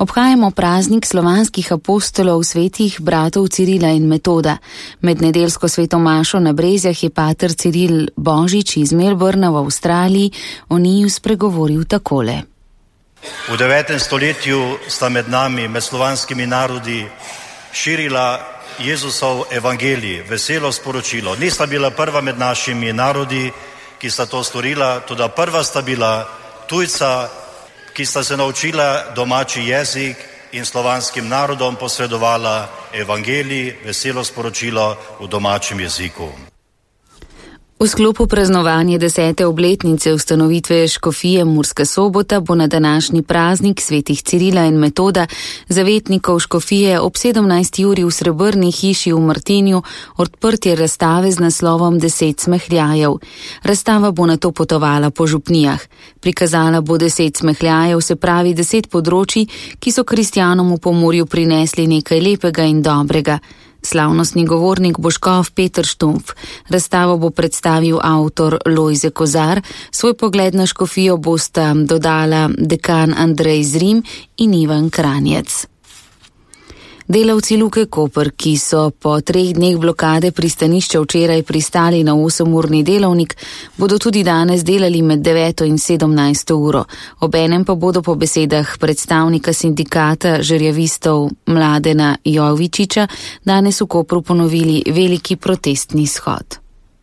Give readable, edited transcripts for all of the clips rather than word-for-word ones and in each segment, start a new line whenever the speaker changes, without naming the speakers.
Obhajamo praznik slovanskih apostolov svetih bratov Cirila in Metoda. Med nedeljsko sveto mašo na Brezjah je pater Ciril Božič iz Melbourna v Avstraliji o njiju spregovoril takole.
V 9. stoletju sta med nami, med slovanskimi narodi, širila Jezusov evangelij, veselo sporočilo. Nista bila prva med našimi narodi, ki sta to storila, tudi prva sta bila tujca, ki sta se naučila domači jezik in slovanskim narodom posredovala evangelij, veselo sporočilo v domačem jeziku.
V sklopu praznovanja 10. obletnice ustanovitve škofije Murska Sobota bo na današnji praznik svetih Cirila in Metoda zavetnikov škofije ob 17. uri v Srebrni hiši v Martinju odprtje razstave z naslovom 10 smehljajev. Razstava bo nato potovala po župnijah. Prikazala bo 10 smehljajev, se pravi 10 področji, ki so kristjanom v Pomurju prinesli nekaj lepega in dobrega. Slavnostni govornik bo škof Peter Štumpf. Razstavo bo predstavil avtor Lojze Kozar, svoj pogled na škofijo bosta dodala dekan Andrej Zrim in Ivan Kranjec. Delavci Luke Koper, ki so po 3 dneh blokade pristanišča včeraj pristali na 8-urni delovnik, bodo tudi danes delali med 9. in 17. uro. Obenem pa bodo po besedah predstavnika sindikata žerjavistov Mladena Jovičiča danes v Kopru ponovili veliki protestni shod.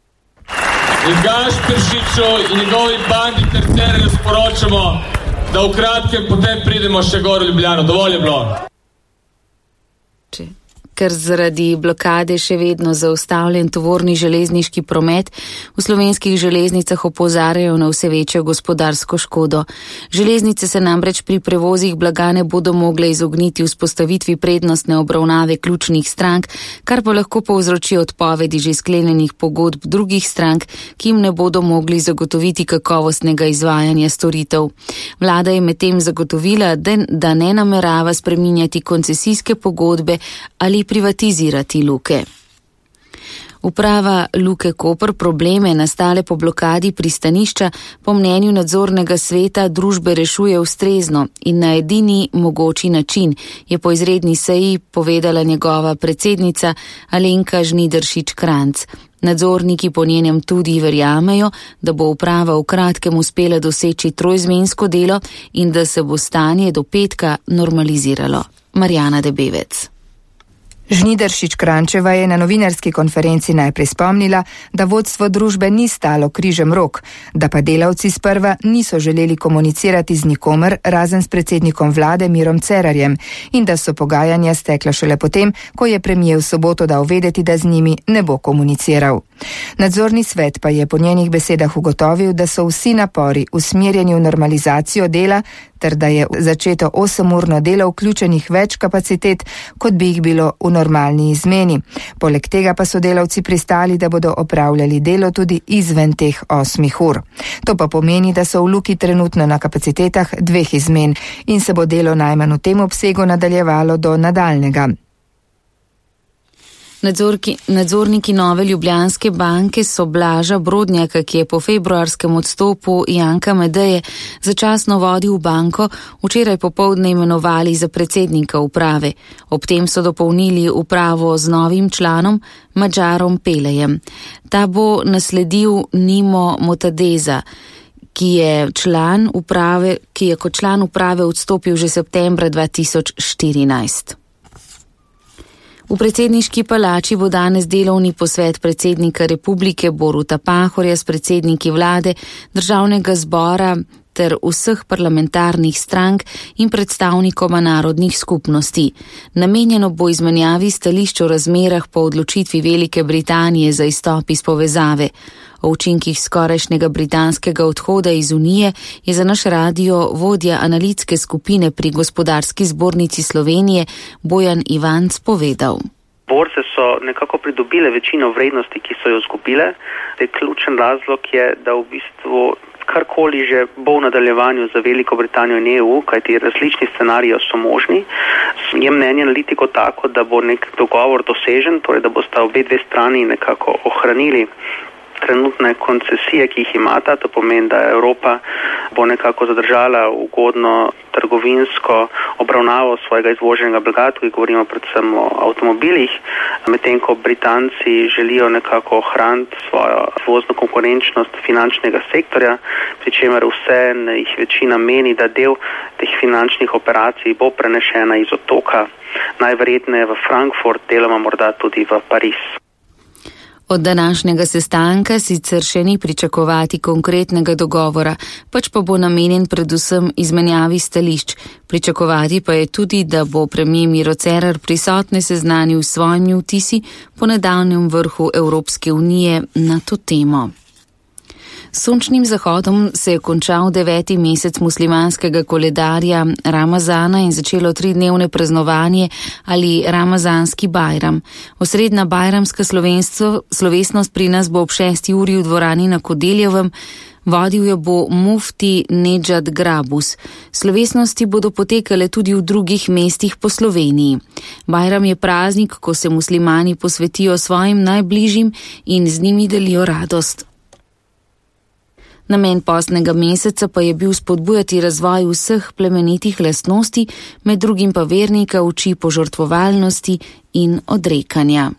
Gašperšiču in njegovi bandi tercerju sporočamo, da v kratkem potem pridemo še gor v Ljubljano. Dovolj je bilo.
Ker zaradi blokade še vedno zaustavljen tovorni železniški promet, v slovenskih železnicah opozarjajo na vse večjo gospodarsko škodo. Železnice se namreč pri prevozih blaga ne bodo mogle izogniti vzpostavitvi prednostne obravnave ključnih strank, kar pa lahko povzroči odpovedi že sklenjenih pogodb drugih strank, ki jim ne bodo mogli zagotoviti kakovostnega izvajanja storitev. Vlada je medtem zagotovila, da ne namerava spreminjati koncesijske pogodbe ali privatizirati luke. Uprava Luke Koper probleme nastale po blokadi pristanišča po mnenju nadzornega sveta družbe rešuje ustrezno in na edini mogoči način, je po izredni seji povedala njegova predsednica Alenka Žnidaršič Kranjc. Nadzorniki po njenem tudi verjamejo, da bo uprava v kratkem uspela doseči trojizmensko delo in da se bo stanje do petka normaliziralo. Marjana Debevec.
Žnidaršič Kranjčeva je na novinarski konferenci najprej spomnila, da vodstvo družbe ni stalo križem rok, da pa delavci sprva niso želeli komunicirati z nikomer, razen s predsednikom vlade Mirom Cerarjem, in da so pogajanja stekla šele potem, ko je premijer v soboto dal vedeti, da z njimi ne bo komuniciral. Nadzorni svet pa je po njenih besedah ugotovil, da so vsi napori usmerjeni v normalizacijo dela, ter da je začeto 8-urno delo vključenih več kapacitet, kot bi jih bilo v normalni izmeni. Poleg tega pa so delavci pristali, da bodo opravljali delo tudi izven teh 8 ur. To pa pomeni, da so v Luki trenutno na kapacitetah 2 izmen in se bo delo najmanj v tem obsegu nadaljevalo do nadaljnega.
Nadzorniki Nove Ljubljanske banke so Blaža Brodnjaka, ki je po februarskem odstopu Janka Medeje začasno vodil banko, včeraj popoldne imenovali za predsednika uprave. Ob tem so dopolnili upravo z novim članom Madžarom Pelejem. Ta bo nasledil Nimo Motadeza, ki je kot član uprave odstopil že septembra 2014. V predsedniški palači bo danes delovni posvet predsednika republike Boruta Pahorja s predsedniki vlade, državnega zbora ter vseh parlamentarnih strank in predstavnikoma narodnih skupnosti. Namenjeno bo izmenjavi stališč o razmerah po odločitvi Velike Britanije za izstop iz povezave. O učinkih skorajšnjega britanskega odhoda iz Unije je za naš radio vodja analitske skupine pri Gospodarski zbornici Slovenije Bojan Ivanc povedal.
Borze so nekako pridobile večino vrednosti, ki so jo izgubile. Ključen razlog je, da v bistvu karkoli že bo v nadaljevanju za Veliko Britanijo in EU, kajti različni scenariji so možni, je mnenje analitikov tako, da bo nek dogovor dosežen, torej da bosta obe dve strani nekako ohranili trenutne koncesije, ki jih imata. To pomeni, da Evropa bo nekako zadržala ugodno trgovinsko obravnavo svojega izvoženega blaga, tukaj govorimo predvsem o avtomobilih, medtem ko Britanci želijo nekako ohraniti svojo izvozno konkurenčnost finančnega sektorja, pri čemer vseeno jih večina meni, da del teh finančnih operacij bo prenešena iz otoka, najverjetneje v Frankfurt, deloma morda tudi v Pariz.
Od današnjega sestanka sicer še ni pričakovati konkretnega dogovora, pač pa bo namenjen predvsem izmenjavi stališč. Pričakovati pa je tudi, da bo premier Miro Cerar prisotne seznanil s svojimi vtisi po nedavnem vrhu Evropske unije na to temo. S sončnim zahodom se je končal 9. mesec muslimanskega koledarja Ramazana in začelo 3-dnevne praznovanje ali Ramazanski bajram. Osrednja bajramska slovesnost pri nas bo ob 6. uri v dvorani na Kodeljevem, vodil jo bo mufti Nedžad Grabus. Slovesnosti bodo potekale tudi v drugih mestih po Sloveniji. Bajram je praznik, ko se muslimani posvetijo svojim najbližjim in z njimi delijo radost. Namen postnega meseca pa je bil spodbujati razvoj vseh plemenitih lastnosti, med drugim pa vernika uči požrtvovalnosti in odrekanja.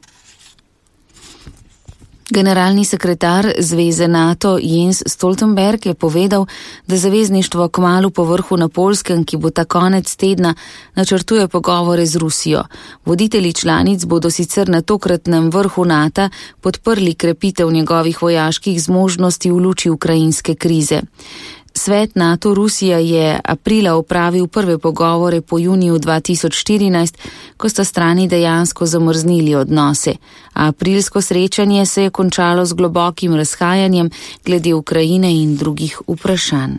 Generalni sekretar Zveze NATO Jens Stoltenberg je povedal, da zavezništvo kmalu po vrhu na Poljskem, ki bo ta konec tedna, načrtuje pogovore z Rusijo. Voditelji članic bodo sicer na tokratnem vrhu NATO podprli krepitev njegovih vojaških zmožnosti v luči ukrajinske krize. Svet NATO Rusija je aprila opravil prve pogovore po juniju 2014, ko sta strani dejansko zamrznili odnose. Aprilsko srečanje se je končalo z globokim razhajanjem glede Ukrajine in drugih vprašanj.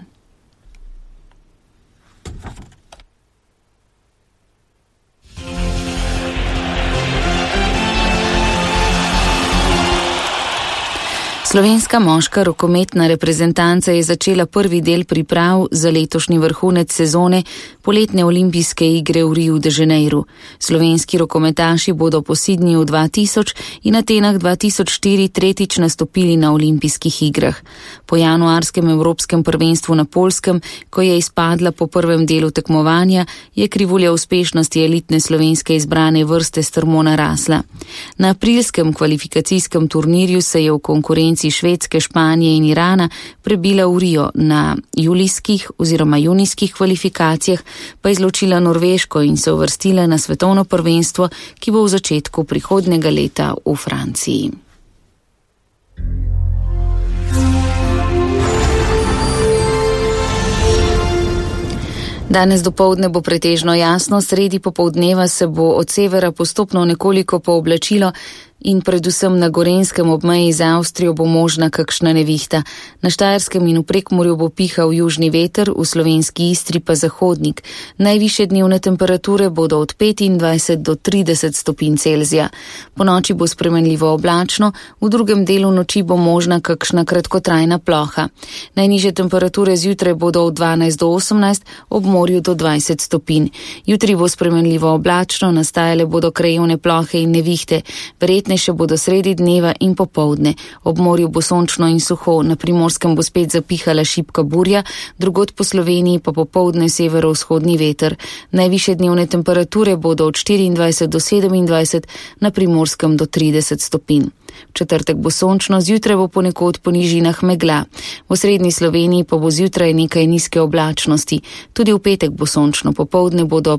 Slovenska moška rokometna reprezentanca je začela prvi del priprav za letošnji vrhunec sezone poletne olimpijske igre v Riu de Janeiru. Slovenski rokometaši bodo po Sydneyju 2000 in Atenah 2004 tretjič nastopili na olimpijskih igrah. Po januarskem evropskem prvenstvu na Poljskem, ko je izpadla po prvem delu tekmovanja, je krivulja uspešnosti elitne slovenske izbrane vrste strmo narasla. Na aprilskem kvalifikacijskem turnirju se je v konkurenci Švedske, Španije in Irana prebila v Rio, na julijskih oziroma junijskih kvalifikacijah pa izločila Norveško in se uvrstila na svetovno prvenstvo, ki bo v začetku prihodnjega leta v Franciji. Danes dopoldne bo pretežno jasno, sredi popoldneva se bo od severa postopno nekoliko pooblačilo in predvsem na Gorenjskem ob meji z Avstrijo bo možna kakšna nevihta. Na Štajerskem in v Prekmurju bo pihal južni veter, v slovenski Istri pa zahodnik. Najvišje dnevne temperature bodo od 25 do 30 stopinj Celzija. Po noči bo spremenljivo oblačno, v drugem delu noči bo možna kakšna kratkotrajna ploha. Najnižje temperature zjutraj bodo od 12 do 18, ob morju do 20 stopinj. Jutri bo spremenljivo oblačno, nastajale bodo krajevne plohe in nevihte. Še bodo sredi dneva in popoldne. Ob morju bo sončno in suho, na Primorskem bo spet zapihala šibka burja, drugod po Sloveniji pa popoldne severovzhodni veter. Najvišje dnevne temperature bodo od 24 do 27, na Primorskem do 30 stopinj. V četrtek bo sončno, zjutraj bo ponekod po nižinah megla. V osrednji Sloveniji pa bo zjutraj nekaj nizke oblačnosti. Tudi v petek bo sončno, popoldne bodo